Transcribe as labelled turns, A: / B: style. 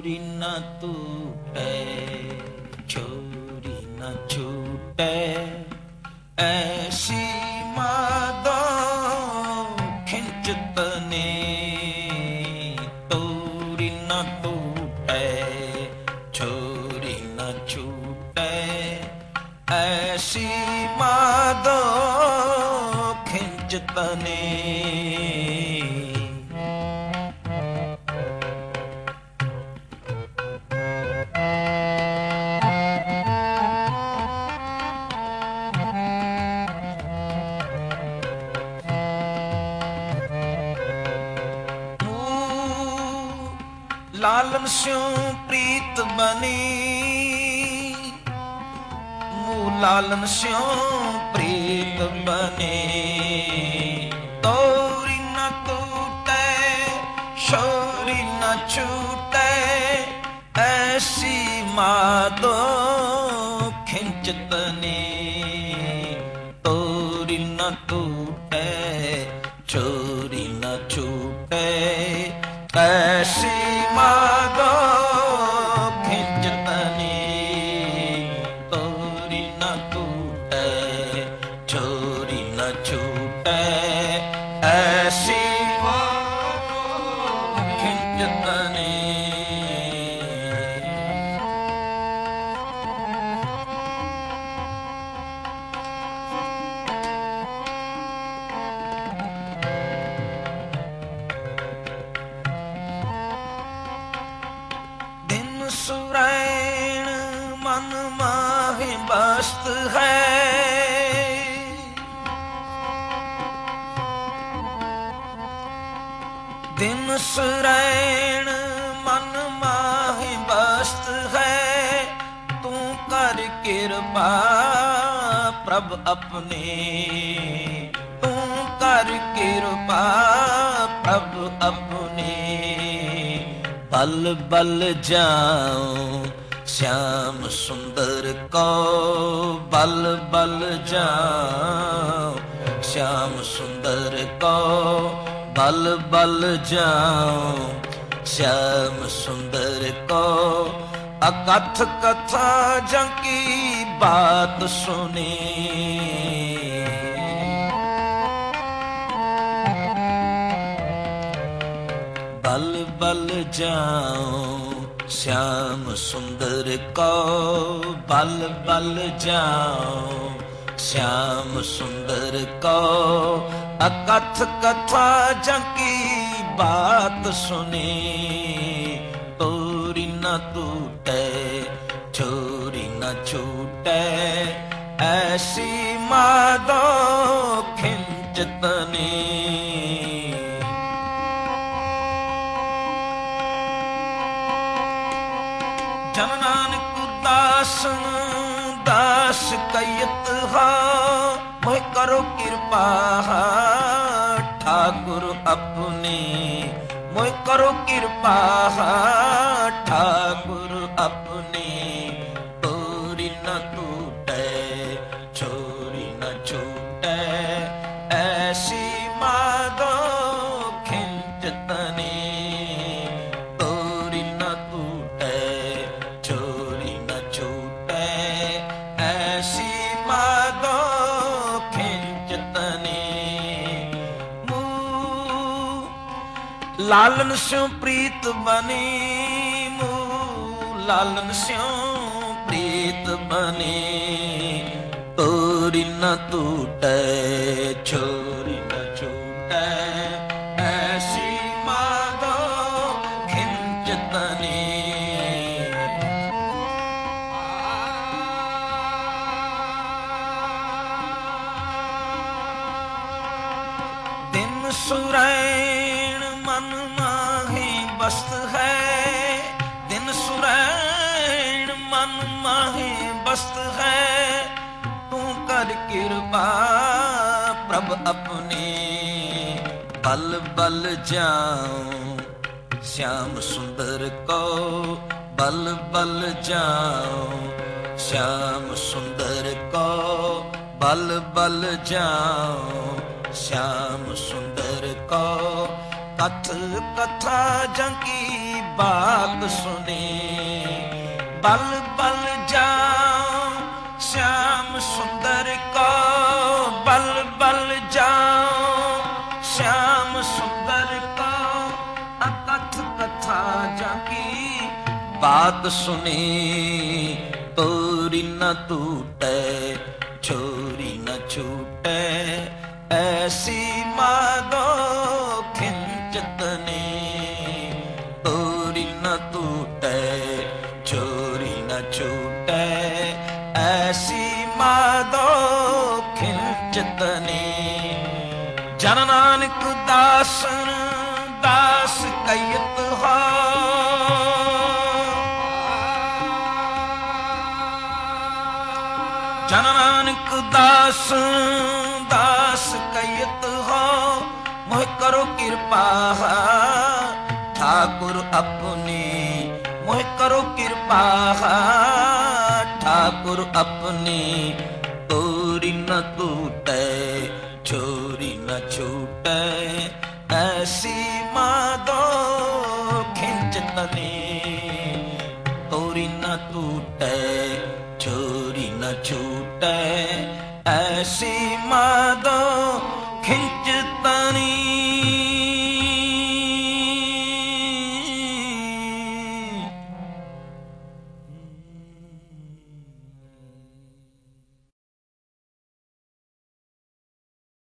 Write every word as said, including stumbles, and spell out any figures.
A: छोरी न टूटे, छोरी न छूटे, ऐसी मादो खिंचत ने। तोरी न टूटे, छोरी न छूटे, ऐसी मादो खिंचत ने। लालन स्यों प्रीत बनी, मुँह लालन स्यों प्रीत बनी। तोरी न टूटे, छोरी न छूटे, ऐसी मादो खिंचत ने। तोरी न टूटे, छोरी न छूटे, ऐसी मादो खिंचत ने। तोरी न टूटे, छोरी न छूटे, ऐसी मादो खिंचत ने। सुरैण मन माहि बस्त है, दिन सुरैण मन माहि बस्त है। तू कर कृपा प्रभ अपने, तू कर कृपा प्रभ अपने। बल बल जाऊं श्याम सुंदर को, बल बल जाऊं श्याम सुंदर को, बल बल जाऊं श्याम सुंदर को। अकथ कथा जंकी बात सुनी, बल बल जाऊं श्याम सुंदर को, बल बल जाऊं श्याम सुंदर को। अकथ कथा जंकी बात सुनी, तोरी न टूटे, छोरी न छूटे, ऐसी मादो खिंचत ने। जन नानक दासन दास कयत हा, मोहि करो कृपा ठाकुर अपने। मोहि करो कृपा ठाकुर अपने। तोरी न टूटे, छोरी न छूटे, ऐसी मादो खिंचत ने। तोरी न टूटे, छोरी न छूटे, ऐसी मादो खिंचत ने। मुँह लालन स्यों प्रीत बनी, मुँह लालन स्यों प्रीत बनी। तोरी न टूटे, छोरी न छूटे, ऐसी मादो खिंचत ने। दिन सुरैण मन माहि बस्त है, दिन सुरैण मन माहि बस्त है। तू कर कृपा प्रभ अपने, बल बल जाऊं श्याम सुंदर को, बल बल जाऊं श्याम सुंदर को। बल बल जाऊं श्याम सुंदर को। कथ कथा जंकी बात सुने, बल बल जाओ श्याम सुंदर को, बल बल जाओ श्याम सुंदर को, अकथ कथा जंकी बात सुने, तोरी न टूटे छोरी न छूटे, ऐसी मादो खिंचतने, तोरी न टूटे छोरी न छूटे, ऐसी मादो खिंचतने। जन नानक दासन दास कयत हो, जन नानक दास दास कयत हो, मोह करो कृपा ठाकुर अपनी, मोह करो कृपा ठाकुर अपनी, तोरी न टूटे छोरी न छूटे, ऐसी मादो खिंचतने, तोरी न टूटे छोरी न छूटे, ऐसी मादो